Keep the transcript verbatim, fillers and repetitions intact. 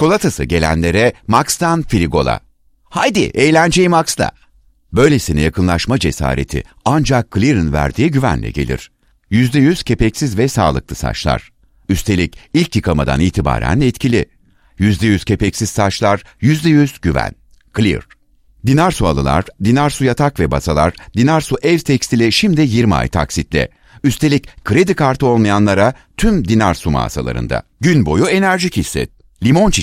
Çikolatası gelenlere Max'tan Frigola. Haydi eğlenceyi Max'ta. Böylesine yakınlaşma cesareti ancak Clear'ın verdiği güvenle gelir. yüzde yüz kepeksiz ve sağlıklı saçlar. Üstelik ilk yıkamadan itibaren etkili. yüzde yüz kepeksiz saçlar, yüzde yüz güven. Clear. Dinarsu halılar, Dinarsu yatak ve basalar, Dinarsu ev tekstili şimdi yirmi ay taksitle. Üstelik kredi kartı olmayanlara tüm Dinarsu mağazalarında. Gün boyu enerjik hisset. Limon çiçeği